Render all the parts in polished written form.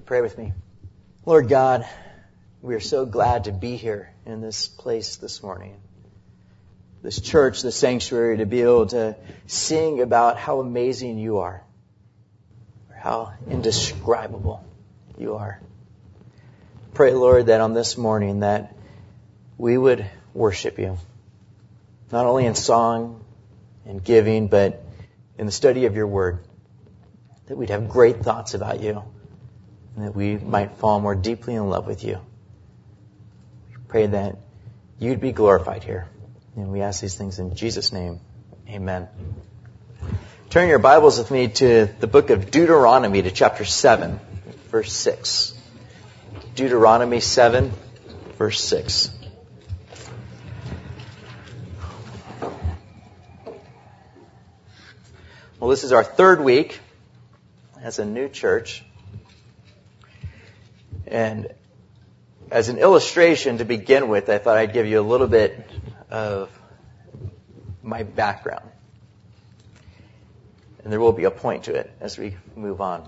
Pray with me. Lord God, we are so glad to be here in this place this morning. This church, this sanctuary, to be able to sing about how amazing you are. Or how indescribable you are. Pray, Lord, that on this morning that we would worship you. Not only in song and giving, but in the study of your word. That we'd have great thoughts about you. And that we might fall more deeply in love with you. We pray that you'd be glorified here. And we ask these things in Jesus' name. Amen. Turn your Bibles with me to the book of Deuteronomy, to chapter 7, verse 6. Deuteronomy 7, verse 6. Well, this is our third week as a new church. And as an illustration to begin with, I thought I'd give you a little bit of my background. And there will be a point to it as we move on.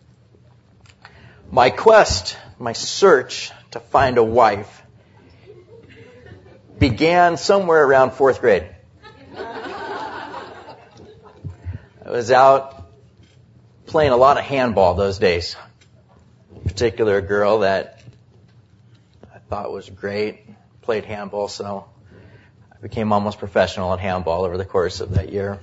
My quest, my search to find a wife began somewhere around 4th grade. I was out playing a lot of handball those days. In particular, a girl that I thought was great, played handball, so I became almost professional at handball over the course of that year.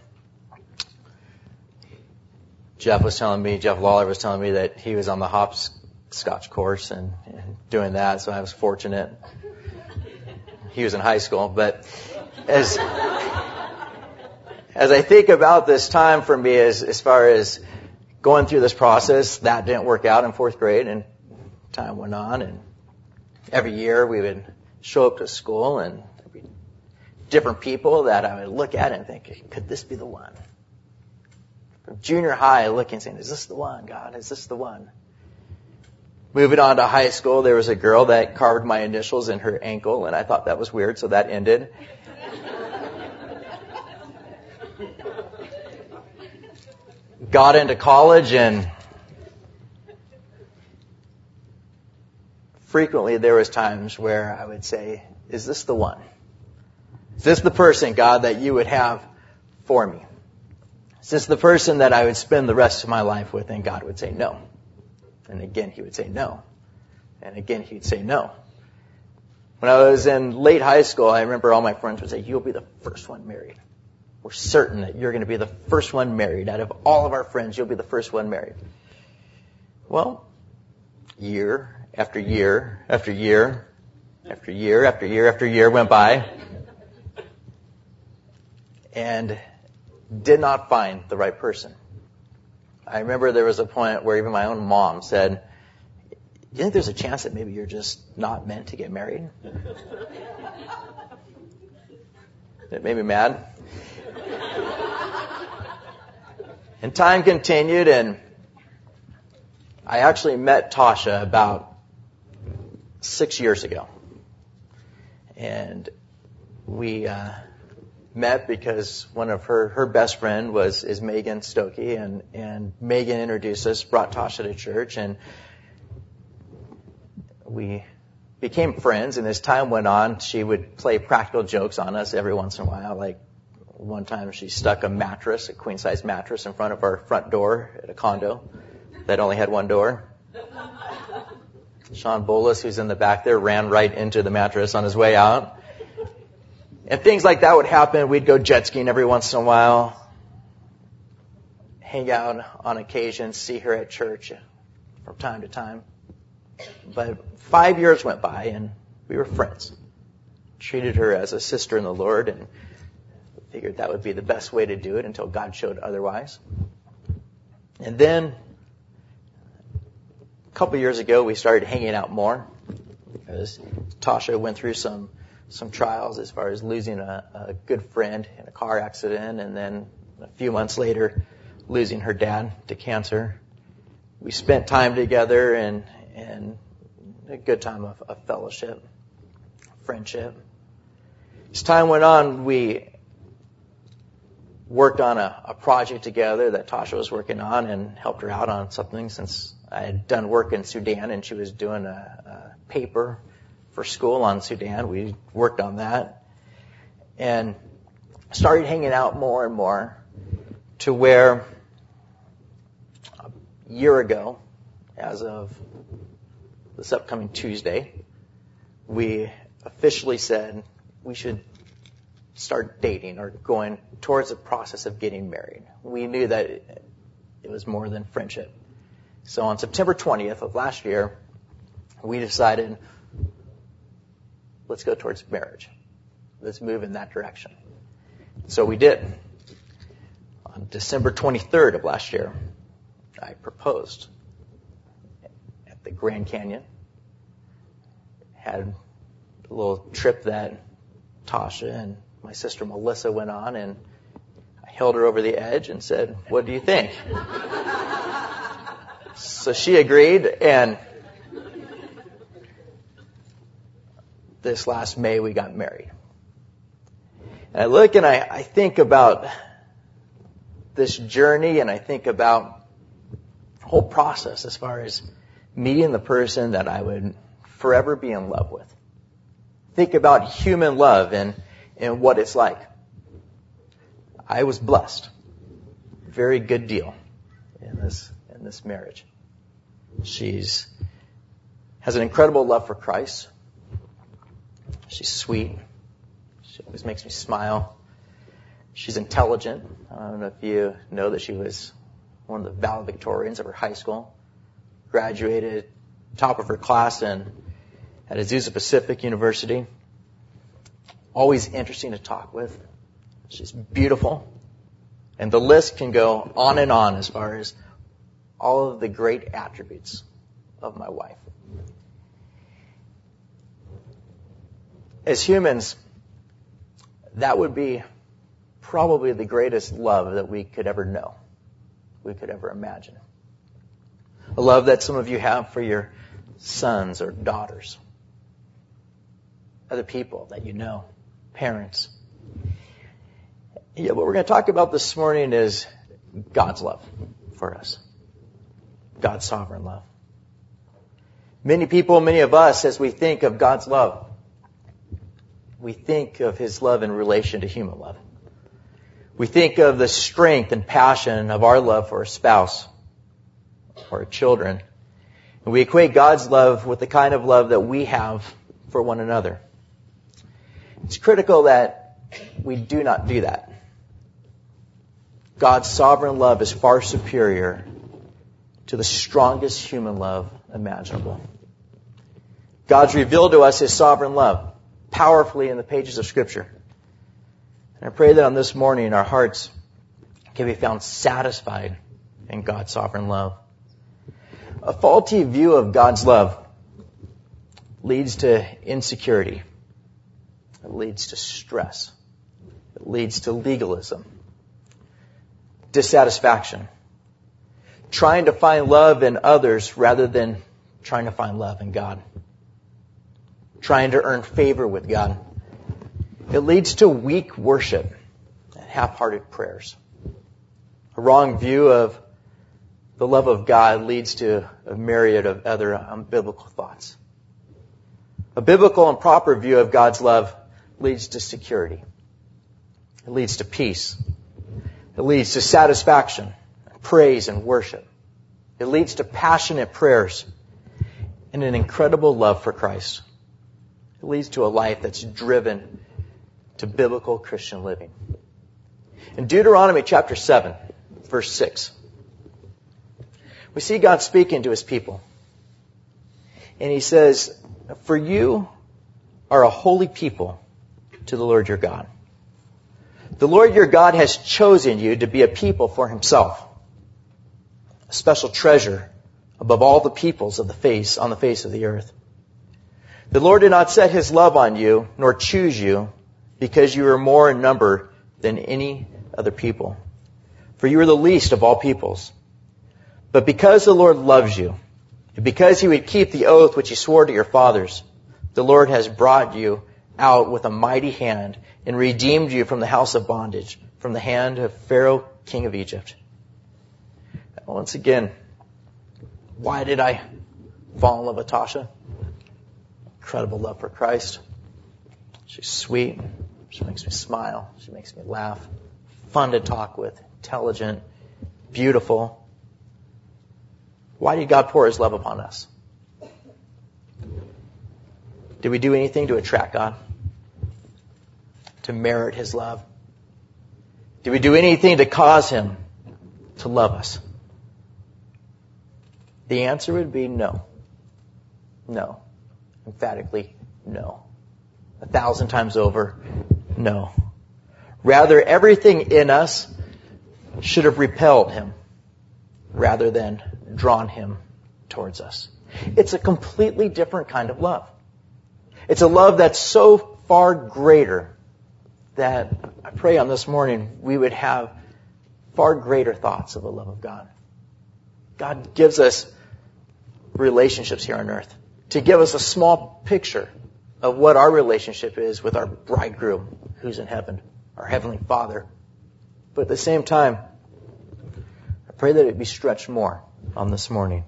Jeff Lawler was telling me that he was on the hopscotch course and doing that, so I was fortunate. He was in high school, but as I think about this time for me as far as going through this process, that didn't work out in 4th grade, and time went on, and every year we would show up to school, and there'd be different people that I would look at and think, could this be the one? From junior high, looking, saying, is this the one, God? Is this the one? Moving on to high school, there was a girl that carved my initials in her ankle, and I thought that was weird, so that ended. Got into college, and frequently there was times where I would say, is this the one? Is this the person, God, that you would have for me? Is this the person that I would spend the rest of my life with? And God would say no. And again, he would say no. And again, he'd say no. When I was in late high school, I remember all my friends would say, you'll be the first one married. We're certain that you're going to be the first one married. Out of all of our friends, you'll be the first one married. Well, year after year after year after year after year after year went by and did not find the right person. I remember there was a point where even my own mom said, do you think there's a chance that maybe you're just not meant to get married? It made me mad. And time continued, and I actually met Tasha about 6 years ago. And we met because one of her best friend is Megan Stokey, and Megan introduced us, brought Tasha to church, and we became friends. And as time went on, she would play practical jokes on us every once in a while. Like one time she stuck a queen-size mattress in front of our front door at a condo that only had one door. Sean Bolas, who's in the back there, ran right into the mattress on his way out. And things like that would happen. We'd go jet skiing every once in a while, hang out on occasion, see her at church from time to time. But 5 years went by, and we were friends. Treated her as a sister in the Lord, and figured that would be the best way to do it until God showed otherwise. And then a couple years ago, we started hanging out more because Tasha went through some trials as far as losing a good friend in a car accident, and then a few months later, losing her dad to cancer. We spent time together and a good time of fellowship, friendship. As time went on, we worked on a project together that Tasha was working on and helped her out on something since I had done work in Sudan, and she was doing a paper for school on Sudan. We worked on that and started hanging out more and more to where a year ago, as of this upcoming Tuesday, we officially said we should start dating or going towards the process of getting married. We knew that it was more than friendship. So on September 20th of last year, we decided, let's go towards marriage. Let's move in that direction. So we did. On December 23rd of last year, I proposed at the Grand Canyon. Had a little trip that Tasha and my sister Melissa went on, and I held her over the edge and said, "What do you think?" So she agreed, and this last May we got married. And I look and I think about this journey, and I think about the whole process as far as meeting the person that I would forever be in love with. Think about human love and what it's like. I was blessed. Very good deal in this marriage. She's has an incredible love for Christ. She's sweet. She always makes me smile. She's intelligent. I don't know if you know that she was one of the valedictorians of her high school. Graduated top of her class at Azusa Pacific University. Always interesting to talk with. She's beautiful. And the list can go on and on as far as all of the great attributes of my wife. As humans, that would be probably the greatest love that we could ever know, we could ever imagine. A love that some of you have for your sons or daughters, other people that you know, parents. Yeah, what we're going to talk about this morning is God's love for us. God's sovereign love. Many people, many of us, as we think of God's love, we think of His love in relation to human love. We think of the strength and passion of our love for a spouse or our children. And we equate God's love with the kind of love that we have for one another. It's critical that we do not do that. God's sovereign love is far superior to the strongest human love imaginable. God's revealed to us His sovereign love powerfully in the pages of Scripture. And I pray that on this morning our hearts can be found satisfied in God's sovereign love. A faulty view of God's love leads to insecurity. It leads to stress. It leads to legalism, dissatisfaction, trying to find love in others rather than trying to find love in God, trying to earn favor with God. It leads to weak worship and half-hearted prayers. A wrong view of the love of God leads to a myriad of other unbiblical thoughts. A biblical and proper view of God's love leads to security. It leads to peace. It leads to satisfaction, praise, and worship. It leads to passionate prayers and an incredible love for Christ. It leads to a life that's driven to biblical Christian living. In Deuteronomy chapter 7, verse 6, we see God speaking to His people. And He says, "For you are a holy people to the Lord your God. The Lord your God has chosen you to be a people for Himself, a special treasure above all the peoples on the face of the earth. The Lord did not set His love on you, nor choose you, because you are more in number than any other people. For you are the least of all peoples. But because the Lord loves you, and because He would keep the oath which He swore to your fathers, the Lord has brought you out with a mighty hand and redeemed you from the house of bondage, from the hand of Pharaoh, king of Egypt." Once again, Why did I fall in love with Tasha? Incredible love for Christ. She's sweet. She makes me smile. She makes me laugh. Fun to talk with. Intelligent. Beautiful. Why did God pour His love upon us? Did we do anything to attract God? To merit His love? Did we do anything to cause Him to love us? The answer would be no. No. Emphatically, no. 1,000 times over, no. Rather, everything in us should have repelled Him rather than drawn Him towards us. It's a completely different kind of love. It's a love that's so far greater that I pray on this morning we would have far greater thoughts of the love of God. God gives us relationships here on earth to give us a small picture of what our relationship is with our bridegroom who's in heaven, our Heavenly Father. But at the same time, I pray that it be stretched more on this morning.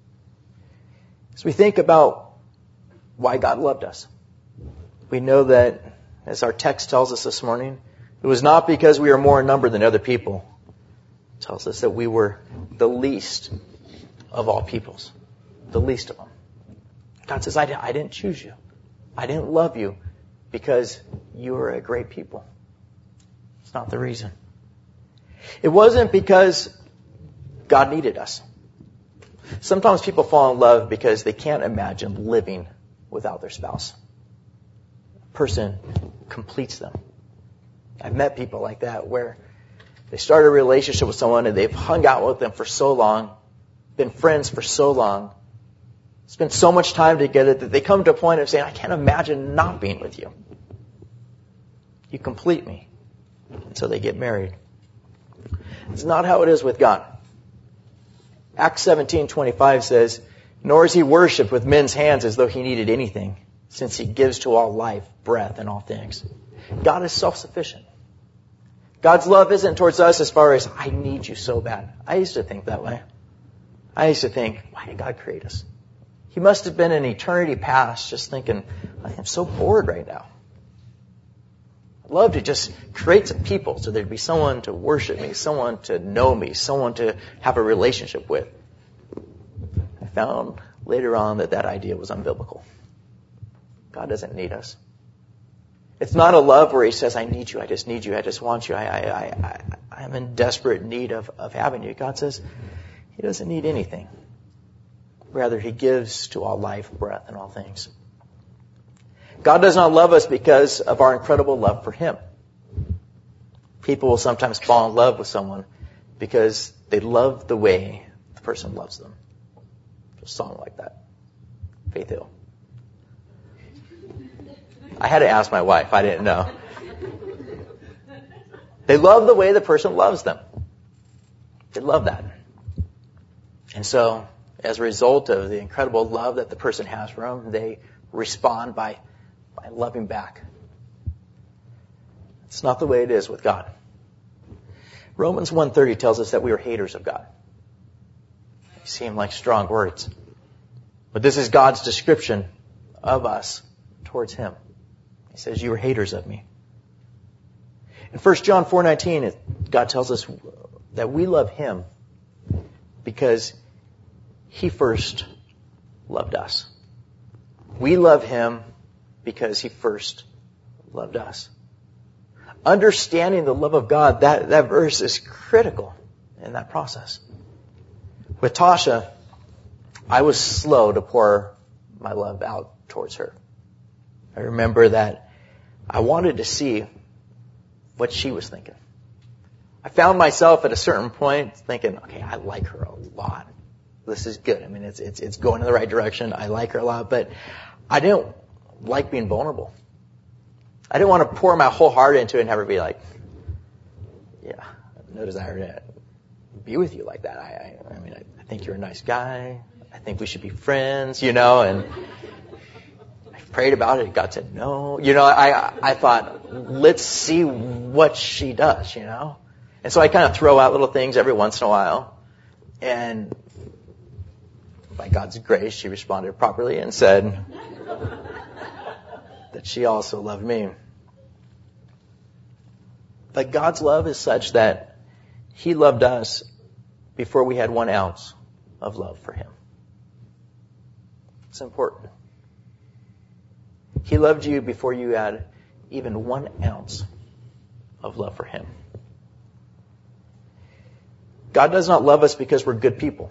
As we think about why God loved us, we know that, as our text tells us this morning, it was not because we were more in number than other people. It tells us that we were the least of all peoples, the least of them. God says, I didn't choose you. I didn't love you because you were a great people. It's not the reason. It wasn't because God needed us. Sometimes people fall in love because they can't imagine living without their spouse. A person completes them. I've met people like that where they start a relationship with someone and they've hung out with them for so long, been friends for so long, spent so much time together that they come to a point of saying, I can't imagine not being with you. You complete me. And so they get married. It's not how it is with God. Acts 17:25 says, nor is He worshipped with men's hands as though He needed anything, since He gives to all life, breath, and all things. God is self-sufficient. God's love isn't towards us as far as, I need you so bad. I used to think that way. I used to think, why did God create us? He must have been in eternity past just thinking, I am so bored right now. I'd love to just create some people so there'd be someone to worship me, someone to know me, someone to have a relationship with. I found later on that idea was unbiblical. God doesn't need us. It's not a love where He says, I need you, I just need you, I just want you, I'm in desperate need of having you. God says He doesn't need anything. Rather, He gives to all life, breath, and all things. God does not love us because of our incredible love for Him. People will sometimes fall in love with someone because they love the way the person loves them. There's a song like that. Faith Hill. I had to ask my wife. I didn't know. They love the way the person loves them. They love that. And so, as a result of the incredible love that the person has for them, they respond by loving back. It's not the way it is with God. Romans 1:30 tells us that we are haters of God. They seem like strong words. But this is God's description of us towards Him. He says, you are haters of me. In 1 John 4:19, God tells us that we love Him because He first loved us. We love Him because He first loved us. Understanding the love of God, that verse is critical in that process. With Tasha, I was slow to pour my love out towards her. I remember that I wanted to see what she was thinking. I found myself at a certain point thinking, okay, I like her a lot. This is good. I mean, it's going in the right direction. I like her a lot, but I didn't like being vulnerable. I didn't want to pour my whole heart into it and have her be like, yeah, no desire to be with you like that. I mean, I think you're a nice guy. I think we should be friends, and I prayed about it. God said no. I thought, let's see what she does, And so I kind of throw out little things every once in a while. And by God's grace, she responded properly and said that she also loved me. But God's love is such that He loved us before we had 1 ounce of love for Him. It's important. He loved you before you had even 1 ounce of love for Him. God does not love us because we're good people.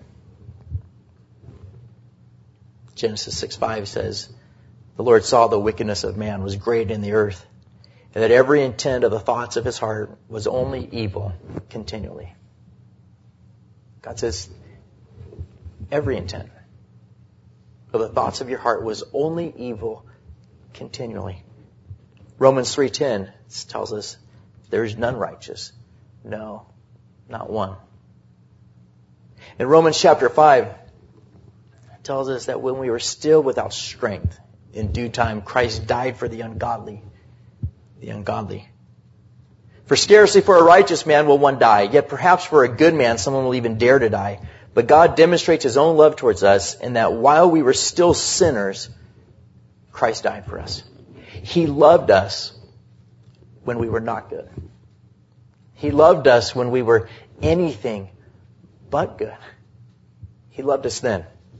Genesis 6:5 says, the Lord saw the wickedness of man was great in the earth, and that every intent of the thoughts of his heart was only evil continually. God says, every intent of the thoughts of your heart was only evil continually. Romans 3:10 tells us, there is none righteous. No, not one. In Romans chapter 5, it tells us that when we were still without strength, in due time, Christ died for the ungodly. The ungodly. For scarcely for a righteous man will one die, yet perhaps for a good man someone will even dare to die. But God demonstrates His own love towards us in that while we were still sinners, Christ died for us. He loved us when we were not good. He loved us when we were anything but good. He loved us then.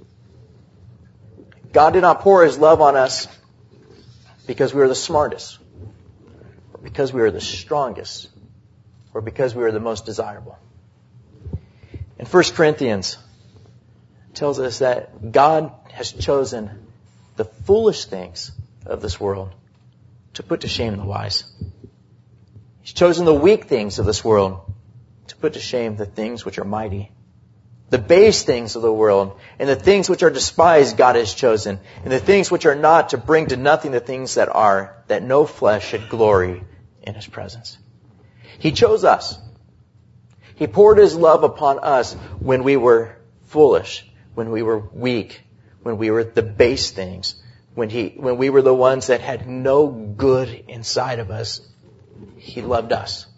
God did not pour His love on us because we were the smartest, or because we were the strongest, or because we were the most desirable. In 1 Corinthians, it tells us that God has chosen the foolish things of this world to put to shame the wise. He's chosen the weak things of this world to put to shame the things which are mighty. The base things of the world and the things which are despised God has chosen, and the things which are not to bring to nothing the things that are, that no flesh should glory in His presence. He chose us. He poured His love upon us when we were foolish, when we were weak, when we were the base things, when we were the ones that had no good inside of us. He loved us.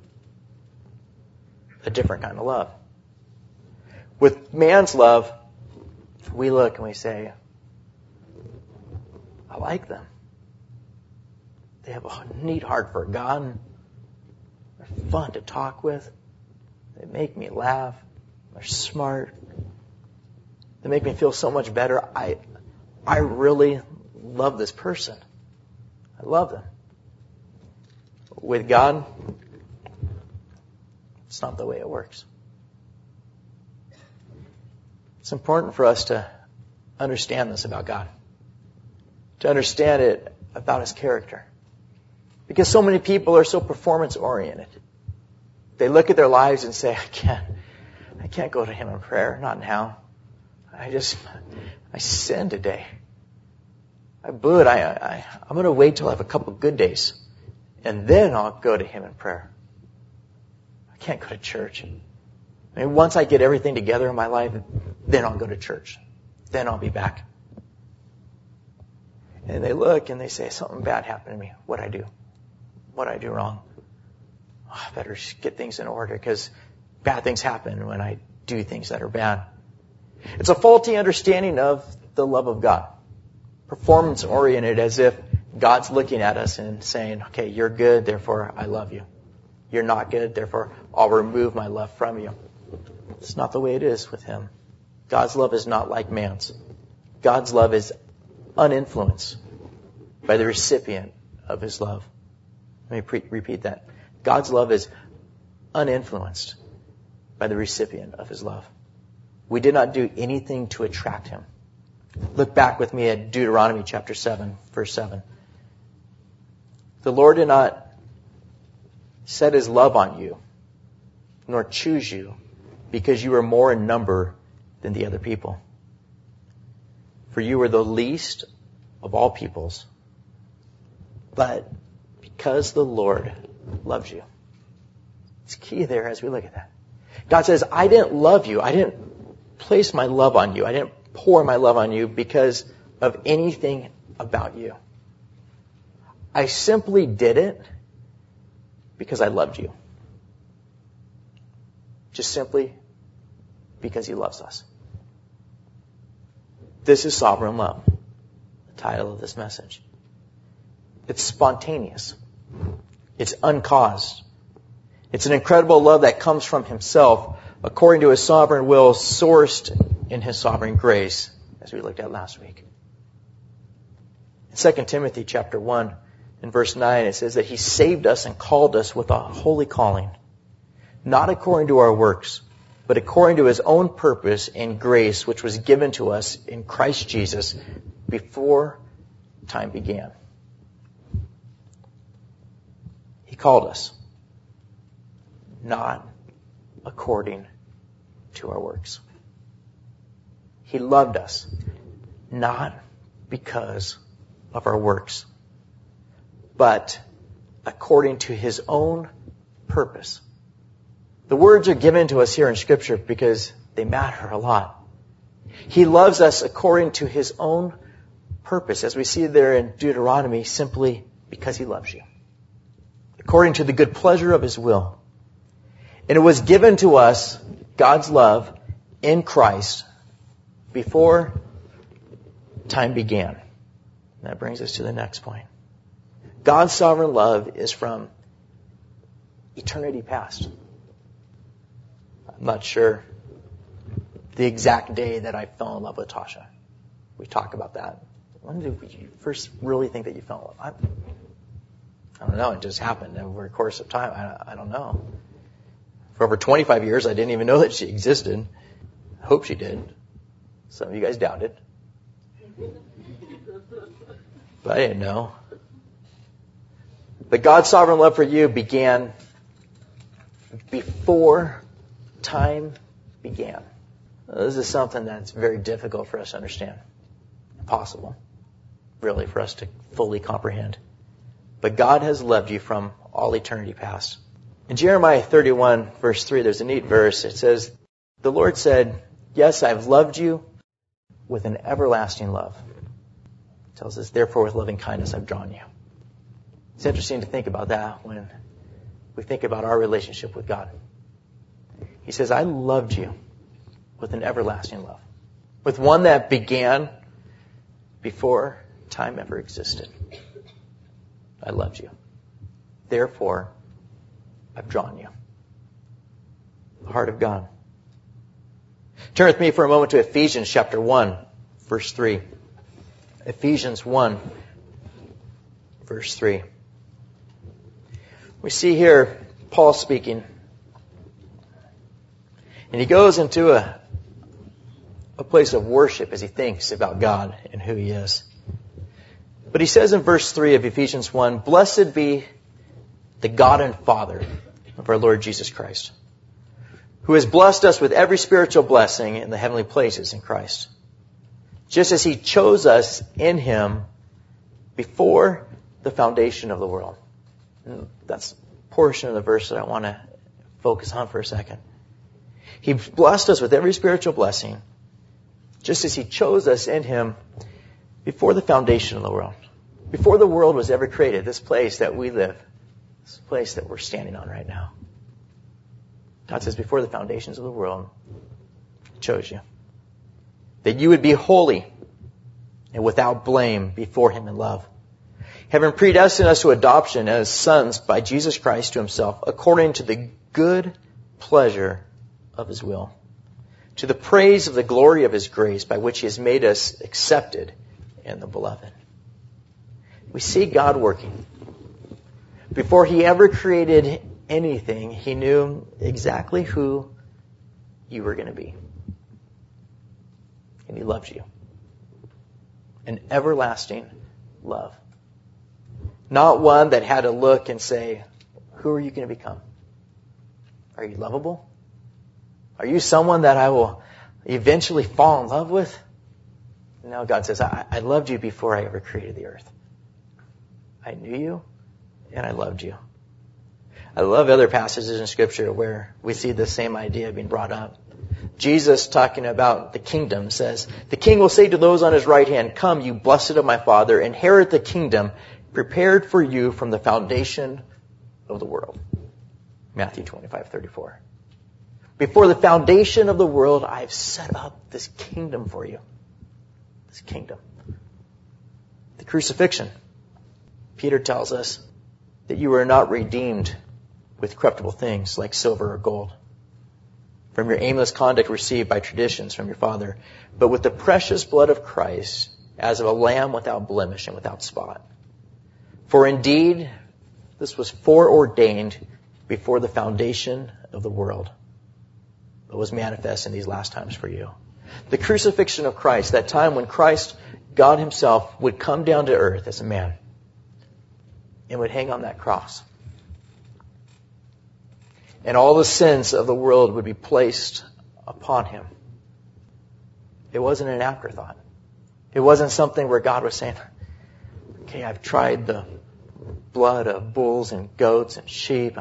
A different kind of love. With man's love, we look and we say, I like them. They have a neat heart for God. They're fun to talk with. They make me laugh. They're smart. They make me feel so much better. I really love this person. I love them. With God, it's not the way it works. It's important for us to understand this about God, to understand it about His character. Because so many people are so performance-oriented. They look at their lives and say, I can't go to Him in prayer, not now. I sinned today. I blew it. I'm going to wait till I have a couple good days, and then I'll go to Him in prayer. I can't go to church. I mean, once I get everything together in my life, then I'll go to church. Then I'll be back. And they look and they say, something bad happened to me. What'd I do? What'd I do wrong? Oh, I better get things in order because bad things happen when I do things that are bad. It's a faulty understanding of the love of God. Performance-oriented, as if God's looking at us and saying, okay, you're good, therefore I love you. You're not good, therefore I'll remove my love from you. It's not the way it is with Him. God's love is not like man's. God's love is uninfluenced by the recipient of His love. Let me repeat that. God's love is uninfluenced by the recipient of His love. We did not do anything to attract Him. Look back with me at Deuteronomy chapter 7, verse 7. The Lord did not set His love on you, nor choose you, because you were more in number than the other people. For you were the least of all peoples. But because the Lord loves you. It's key there as we look at that. God says, I didn't love you. I didn't place my love on you. I didn't pour my love on you because of anything about you. I simply did it because I loved you. Just simply because He loves us. This is sovereign love, the title of this message. It's spontaneous. It's uncaused. It's an incredible love that comes from himself according to his sovereign will, sourced in his sovereign grace, as we looked at last week. In 2 Timothy chapter 1, in verse 9, it says that he saved us and called us with a holy calling, not according to our works, but according to his own purpose and grace, which was given to us in Christ Jesus before time began. He called us, not according to our works. He loved us, not because of our works, but according to his own purpose. The words are given to us here in Scripture because they matter a lot. He loves us according to his own purpose, as we see there in Deuteronomy, simply because he loves you. According to the good pleasure of his will. And it was given to us, God's love, in Christ before time began. And that brings us to the next point. God's sovereign love is from eternity past. I'm not sure the exact day that I fell in love with Tasha. We talk about that. When did you first really think that you fell in love? I don't know. It just happened over a course of time. I don't know. For over 25 years, I didn't even know that she existed. I hope she did. Some of you guys doubted. But I didn't know. But God's sovereign love for you began before time began. This is something that's very difficult for us to understand. Impossible, really, for us to fully comprehend. But God has loved you from all eternity past. In Jeremiah 31, verse 3, there's a neat verse. It says, the Lord said, yes, I've loved you with an everlasting love. It tells us, therefore, with loving kindness I've drawn you. It's interesting to think about that when we think about our relationship with God. He says, I loved you with an everlasting love. With one that began before time ever existed. I loved you. Therefore, I've drawn you. The heart of God. Turn with me for a moment to Ephesians chapter 1, verse 3. Ephesians 1, verse 3. We see here Paul speaking. And he goes into a place of worship as he thinks about God and who he is. But he says in verse 3 of Ephesians 1, blessed be the God and Father of our Lord Jesus Christ, who has blessed us with every spiritual blessing in the heavenly places in Christ, just as he chose us in him before the foundation of the world. And that's a portion of the verse that I want to focus on for a second. He blessed us with every spiritual blessing, just as he chose us in him before the foundation of the world. Before the world was ever created, this place that we live, this place that we're standing on right now. God says, before the foundations of the world, he chose you. That you would be holy and without blame before him in love. Having predestined us to adoption as sons by Jesus Christ to himself, according to the good pleasure of his will, to the praise of the glory of his grace, by which he has made us accepted in the beloved. We see God working. Before he ever created anything, he knew exactly who you were going to be. And he loves you. An everlasting love. Not one that had to look and say, who are you going to become? Are you lovable? Are you someone that I will eventually fall in love with? No, God says, I loved you before I ever created the earth. I knew you and I loved you. I love other passages in Scripture where we see the same idea being brought up. Jesus, talking about the kingdom, says, the king will say to those on his right hand, come, you blessed of my Father, inherit the kingdom prepared for you from the foundation of the world. Matthew 25:34. Before the foundation of the world, I've set up this kingdom for you. His kingdom. The crucifixion. Peter tells us that you were not redeemed with corruptible things like silver or gold, from your aimless conduct received by traditions from your father, but with the precious blood of Christ, as of a lamb without blemish and without spot. For indeed, this was foreordained before the foundation of the world, but was manifest in these last times for you. The crucifixion of Christ, that time when Christ, God himself, would come down to earth as a man and would hang on that cross. And all the sins of the world would be placed upon him. It wasn't an afterthought. It wasn't something where God was saying, okay, I've tried the blood of bulls and goats and sheep.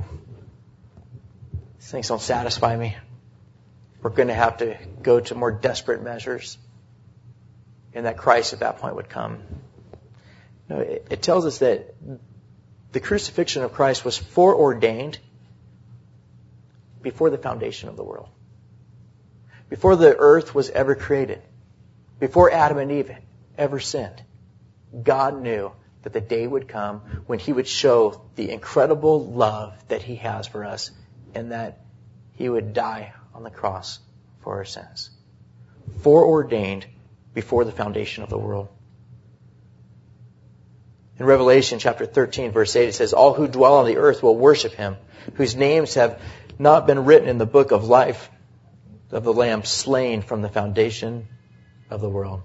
These things don't satisfy me. We're going to have to go to more desperate measures. And that Christ at that point would come. No, it tells us that the crucifixion of Christ was foreordained before the foundation of the world. Before the earth was ever created. Before Adam and Eve ever sinned. God knew that the day would come when he would show the incredible love that he has for us, and that he would die on the cross for our sins. Foreordained before the foundation of the world. In Revelation chapter 13, verse 8, it says, all who dwell on the earth will worship him, whose names have not been written in the book of life of the Lamb slain from the foundation of the world.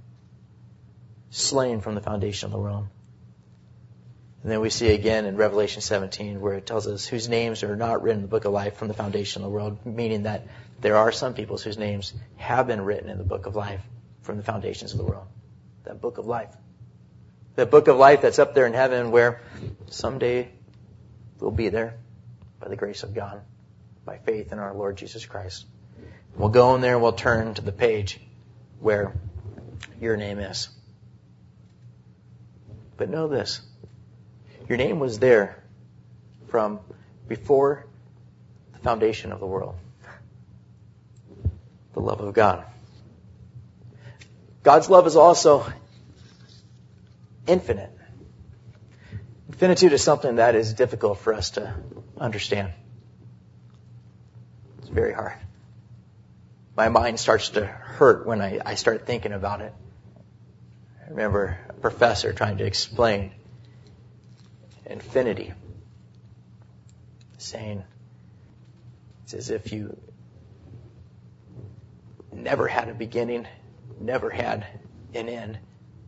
Slain from the foundation of the world. And then we see again in Revelation 17 where it tells us whose names are not written in the book of life from the foundation of the world, meaning that there are some people whose names have been written in the book of life from the foundations of the world. That book of life. That book of life that's up there in heaven where someday we'll be there by the grace of God, by faith in our Lord Jesus Christ. We'll go in there and we'll turn to the page where your name is. But know this. Your name was there from before the foundation of the world. The love of God. God's love is also infinite. Infinitude is something that is difficult for us to understand. It's very hard. My mind starts to hurt when I start thinking about it. I remember a professor trying to explain infinity, saying it's as if you never had a beginning, never had an end.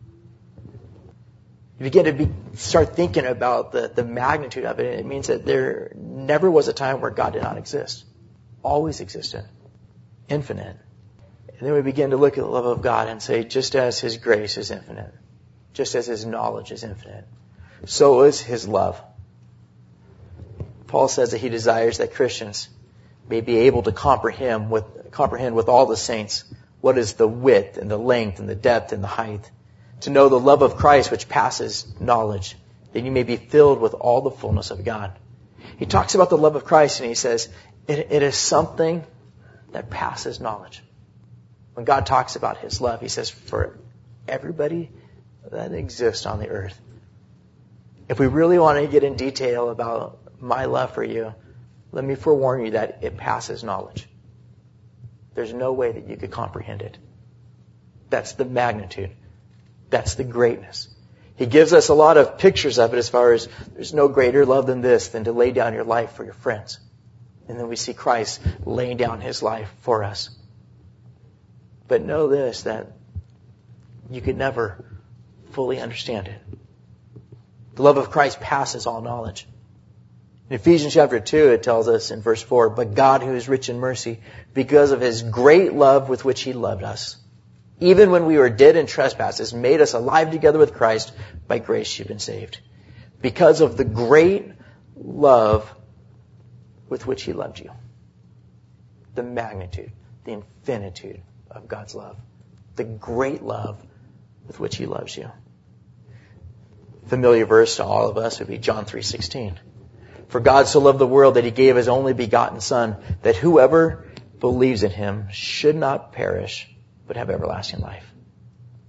If you get to start thinking about the magnitude of it, it means that there never was a time where God did not exist. Always existed. Infinite. And then we begin to look at the love of God and say, just as his grace is infinite, just as his knowledge is infinite, so is his love. Paul says that he desires that Christians may be able to comprehend with all the saints what is the width and the length and the depth and the height, to know the love of Christ which passes knowledge, that you may be filled with all the fullness of God. He talks about the love of Christ and he says, it is something that passes knowledge. When God talks about his love, he says, for everybody that exists on the earth. If we really want to get in detail about my love for you, let me forewarn you that it passes knowledge. There's no way that you could comprehend it. That's the magnitude. That's the greatness. He gives us a lot of pictures of it as far as there's no greater love than this, than to lay down your life for your friends. And then we see Christ laying down his life for us. But know this, that you could never fully understand it. The love of Christ passes all knowledge. In Ephesians chapter 2, it tells us in verse 4, but God, who is rich in mercy, because of his great love with which he loved us, even when we were dead in trespasses, made us alive together with Christ. By grace you've been saved. Because of the great love with which he loved you. The magnitude, the infinitude of God's love. The great love with which he loves you. Familiar verse to all of us would be John 3:16. For God so loved the world that he gave his only begotten Son, that whoever believes in him should not perish, but have everlasting life.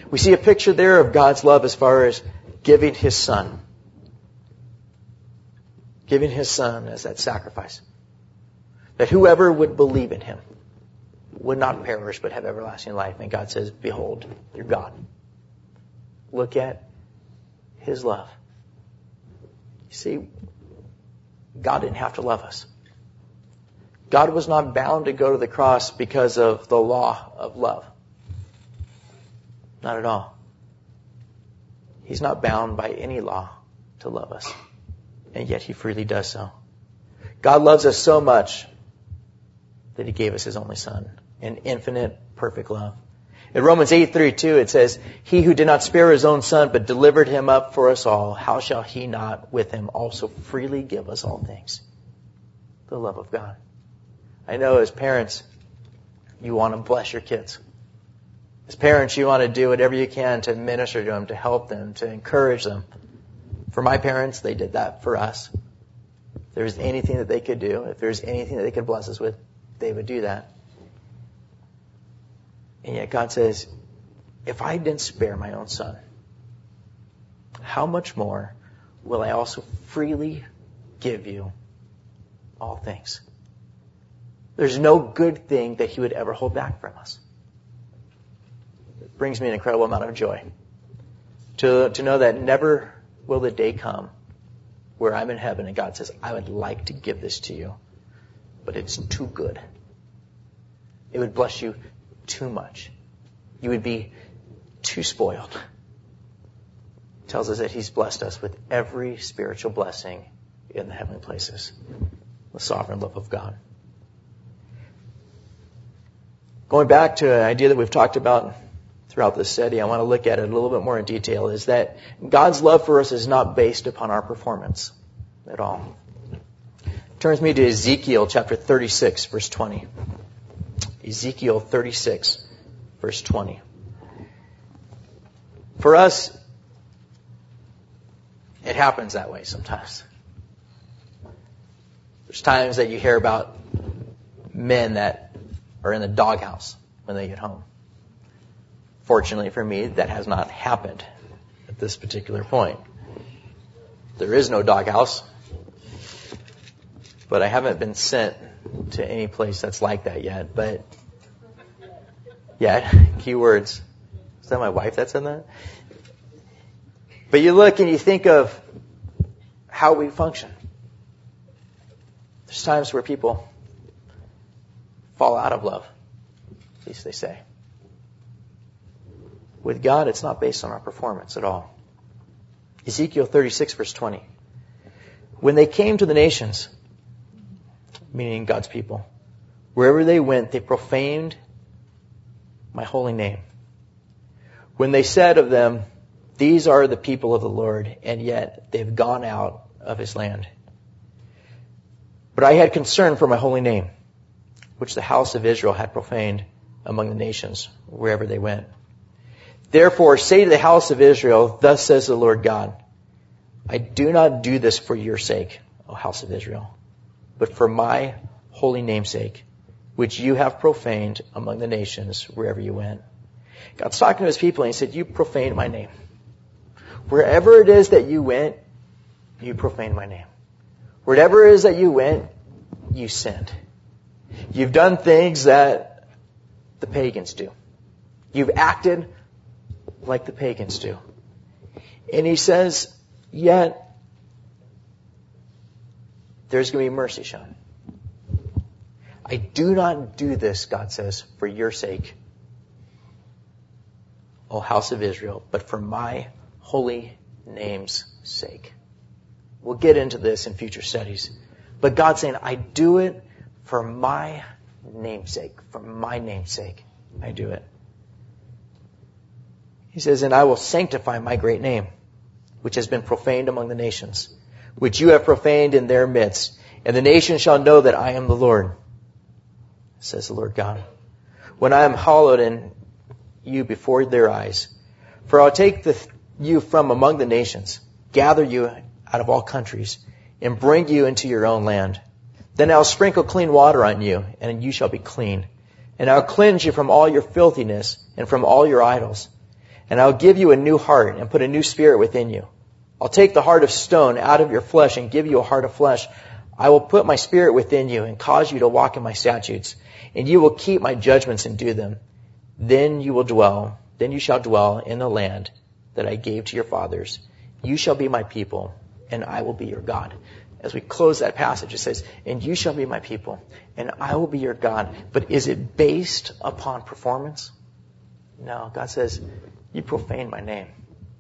We see a picture there of God's love as far as giving His Son. Giving His Son as that sacrifice. That whoever would believe in Him would not perish but have everlasting life. And God says, behold, your God. Look at His love. You see, God didn't have to love us. God was not bound to go to the cross because of the law of love. Not at all. He's not bound by any law to love us. And yet He freely does so. God loves us so much that He gave us His only Son. An infinite, perfect love. In Romans 8:32 it says, He who did not spare His own Son, but delivered Him up for us all, how shall He not with Him also freely give us all things? The love of God. I know as parents, you want to bless your kids. As parents, you want to do whatever you can to minister to them, to help them, to encourage them. For my parents, they did that for us. If there's anything that they could do, if there's anything that they could bless us with, they would do that. And yet God says, if I didn't spare my own Son, how much more will I also freely give you all things? There's no good thing that He would ever hold back from us. It brings me an incredible amount of joy to know that never will the day come where I'm in heaven and God says, I would like to give this to you, but it's too good. It would bless you too much. You would be too spoiled. It tells us that He's blessed us with every spiritual blessing in the heavenly places. The sovereign love of God. Going back to an idea that we've talked about throughout this study, I want to look at it a little bit more in detail, is that God's love for us is not based upon our performance at all. Turns me to Ezekiel chapter 36, verse 20. Ezekiel 36, verse 20. For us, it happens that way sometimes. There's times that you hear about men that are in the doghouse when they get home. Fortunately for me, that has not happened at this particular point. There is no doghouse, but I haven't been sent to any place that's like that yet. But yeah, key words. Is that my wife that said that? But you look and you think of how we function. There's times where people fall out of love, at least they say. With God, it's not based on our performance at all. Ezekiel 36, verse 20. When they came to the nations, meaning God's people, wherever they went, they profaned my holy name. When they said of them, these are the people of the Lord, and yet they've gone out of His land. But I had concern for my holy name, which the house of Israel had profaned among the nations, wherever they went. Therefore, say to the house of Israel, thus says the Lord God, I do not do this for your sake, O house of Israel, but for my holy name's sake, which you have profaned among the nations, wherever you went. God's talking to His people, and He said, you profaned my name. Wherever it is that you went, you profaned my name. Wherever it is that you went, you sinned. You've done things that the pagans do. You've acted like the pagans do. And He says, yet there's going to be mercy shown. I do not do this, God says, for your sake, O house of Israel, but for my holy name's sake. We'll get into this in future studies. But God's saying, I do it for my namesake. For my namesake, I do it. He says, and I will sanctify my great name, which has been profaned among the nations, which you have profaned in their midst. And the nations shall know that I am the Lord, says the Lord God, when I am hallowed in you before their eyes. For I'll take you from among the nations, gather you out of all countries, and bring you into your own land. Then I'll sprinkle clean water on you, and you shall be clean. And I'll cleanse you from all your filthiness and from all your idols. And I'll give you a new heart and put a new spirit within you. I'll take the heart of stone out of your flesh and give you a heart of flesh. I will put my spirit within you and cause you to walk in my statutes, and you will keep my judgments and do them. Then you shall dwell in the land that I gave to your fathers. You shall be my people, and I will be your God. As we close that passage, it says, and you shall be my people, and I will be your God. But is it based upon performance? No, God says, you profane my name.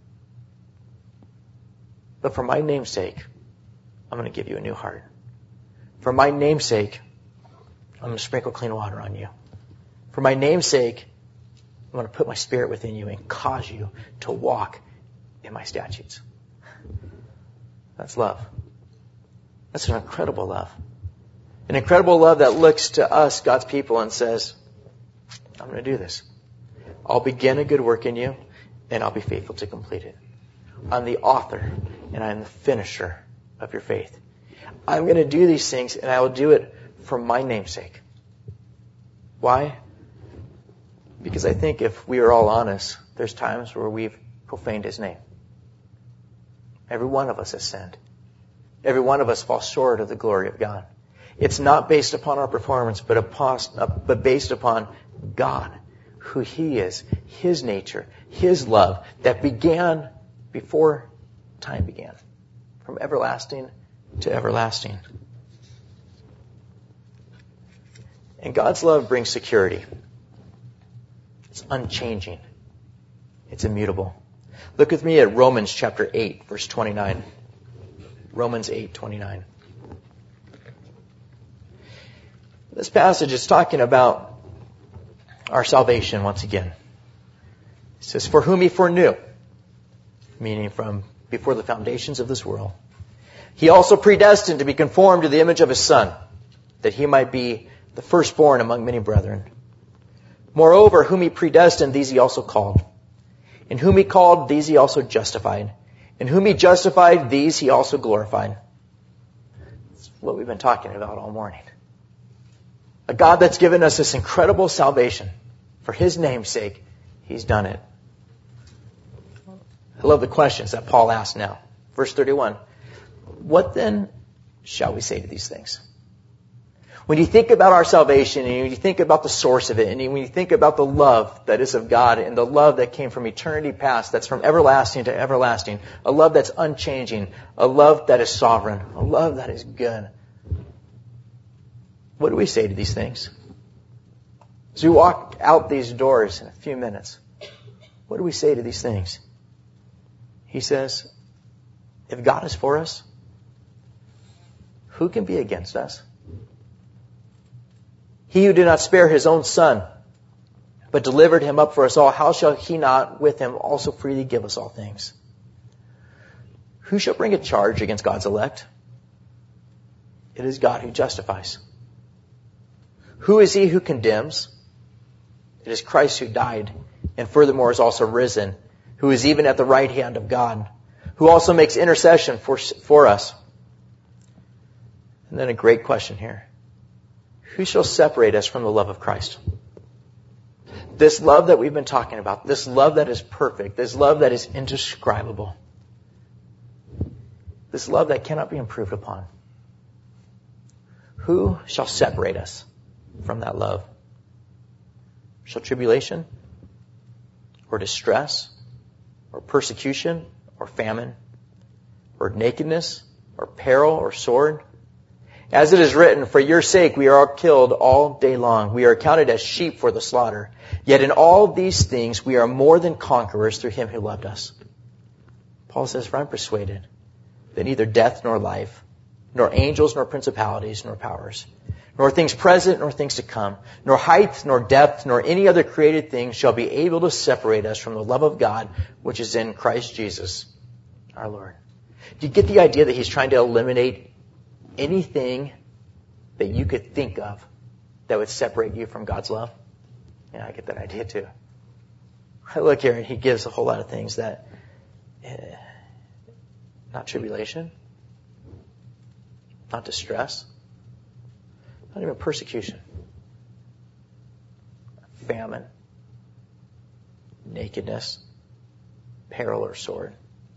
But for my name's sake, I'm going to give you a new heart. For my name's sake, I'm going to sprinkle clean water on you. For my name's sake, I'm going to put my spirit within you and cause you to walk in my statutes. That's love. That's an incredible love. An incredible love that looks to us, God's people, and says, I'm going to do this. I'll begin a good work in you, and I'll be faithful to complete it. I'm the author, and I'm the finisher of your faith. I'm going to do these things, and I will do it for my name's sake. Why? Because I think if we are all honest, there's times where we've profaned his name. Every one of us has sinned. Every one of us falls short of the glory of God. It's not based upon our performance, but based upon God, who he is, his nature, his love that began before time began, from everlasting to everlasting. And God's love brings security. It's unchanging. It's immutable. Look with me at Romans chapter 8, verse 29. Romans 8:29. This passage is talking about our salvation once again. It says, for whom he foreknew, meaning from before the foundations of this world, he also predestined to be conformed to the image of his Son, that he might be the firstborn among many brethren. Moreover, whom he predestined, these he also called. And whom he called, these he also justified. And whom he justified, these he also glorified. That's what we've been talking about all morning. A God that's given us this incredible salvation. For his name's sake, he's done it. I love the questions that Paul asks now. Verse 31. What then shall we say to these things? When you think about our salvation, and when you think about the source of it, and when you think about the love that is of God, and the love that came from eternity past, that's from everlasting to everlasting, a love that's unchanging, a love that is sovereign, a love that is good. What do we say to these things? As we walk out these doors in a few minutes, what do we say to these things? He says, if God is for us, who can be against us? He who did not spare his own Son, but delivered him up for us all, how shall he not with him also freely give us all things? Who shall bring a charge against God's elect? It is God who justifies. Who is he who condemns? It is Christ who died, and furthermore is also risen, who is even at the right hand of God, who also makes intercession for us. And then a great question here. Who shall separate us from the love of Christ? This love that we've been talking about, this love that is perfect, this love that is indescribable, this love that cannot be improved upon. Who shall separate us from that love? Shall tribulation, or distress, or persecution, or famine, or nakedness, or peril, or sword? As it is written, for your sake we are killed all day long. We are counted as sheep for the slaughter. Yet in all these things we are more than conquerors through him who loved us. Paul says, for I'm persuaded that neither death nor life, nor angels nor principalities nor powers, nor things present nor things to come, nor height nor depth nor any other created thing shall be able to separate us from the love of God which is in Christ Jesus our Lord. Do you get the idea that he's trying to eliminate anything that you could think of that would separate you from God's love? Yeah, I get that idea too. I look here and he gives a whole lot of things that, not tribulation, not distress, not even persecution, famine, nakedness, peril or sword.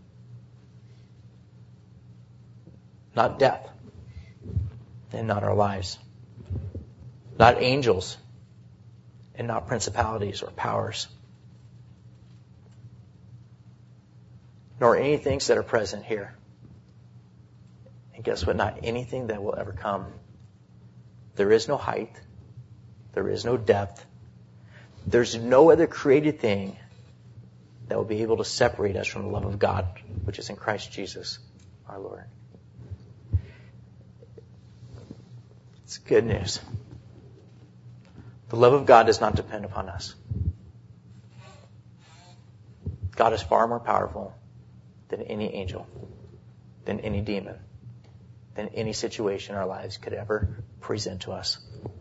Not death, and not our lives. Not angels, and not principalities or powers. Nor any things that are present here. And guess what? Not anything that will ever come. There is no height. There is no depth. There's no other created thing that will be able to separate us from the love of God, which is in Christ Jesus, our Lord. It's good news. The love of God does not depend upon us. God is far more powerful than any angel, than any demon, than any situation our lives could ever present to us.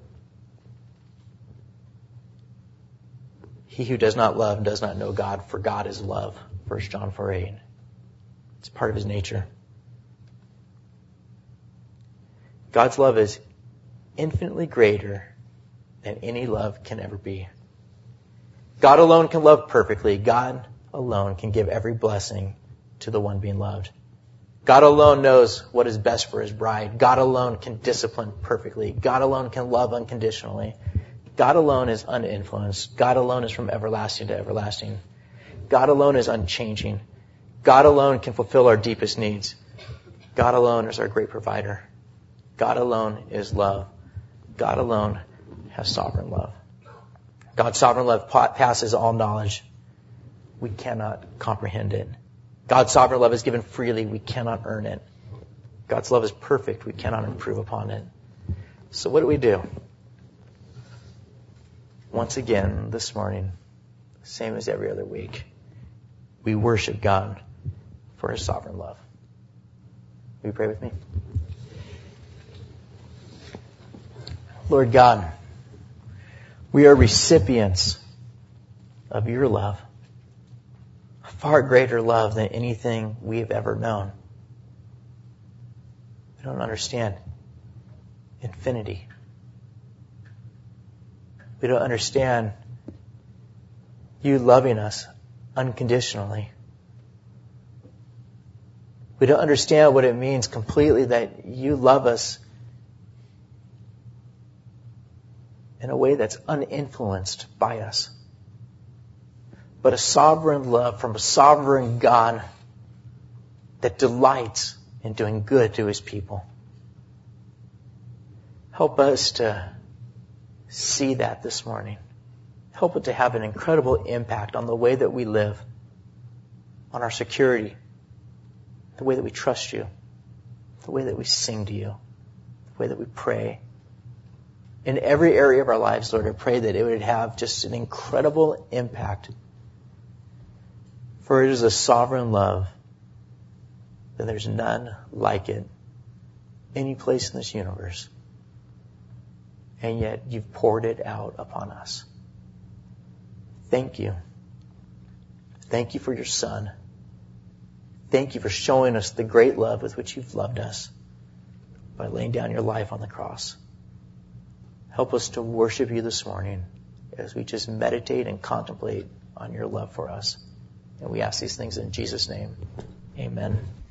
He who does not love does not know God, for God is love. 1 John 4:8. It's part of his nature. God's love is infinitely greater than any love can ever be. God alone can love perfectly. God alone can give every blessing to the one being loved. God alone knows what is best for his bride. God alone can discipline perfectly. God alone can love unconditionally. God alone is uninfluenced. God alone is from everlasting to everlasting. God alone is unchanging. God alone can fulfill our deepest needs. God alone is our great provider. God alone is love. God alone has sovereign love. God's sovereign love passes all knowledge. We cannot comprehend it. God's sovereign love is given freely. We cannot earn it. God's love is perfect. We cannot improve upon it. So what do? Once again, this morning, same as every other week, we worship God for his sovereign love. Will you pray with me? Lord God, we are recipients of your love. A far greater love than anything we have ever known. We don't understand infinity. We don't understand you loving us unconditionally. We don't understand what it means completely that you love us in a way that's uninfluenced by us. But a sovereign love from a sovereign God that delights in doing good to his people. Help us to see that this morning. Help it to have an incredible impact on the way that we live, on our security, the way that we trust you, the way that we sing to you, the way that we pray. In every area of our lives, Lord, I pray that it would have just an incredible impact. For it is a sovereign love, and there's none like it any place in this universe. And yet you've poured it out upon us. Thank you. Thank you for your Son. Thank you for showing us the great love with which you've loved us by laying down your life on the cross. Help us to worship you this morning as we just meditate and contemplate on your love for us. And we ask these things in Jesus' name. Amen.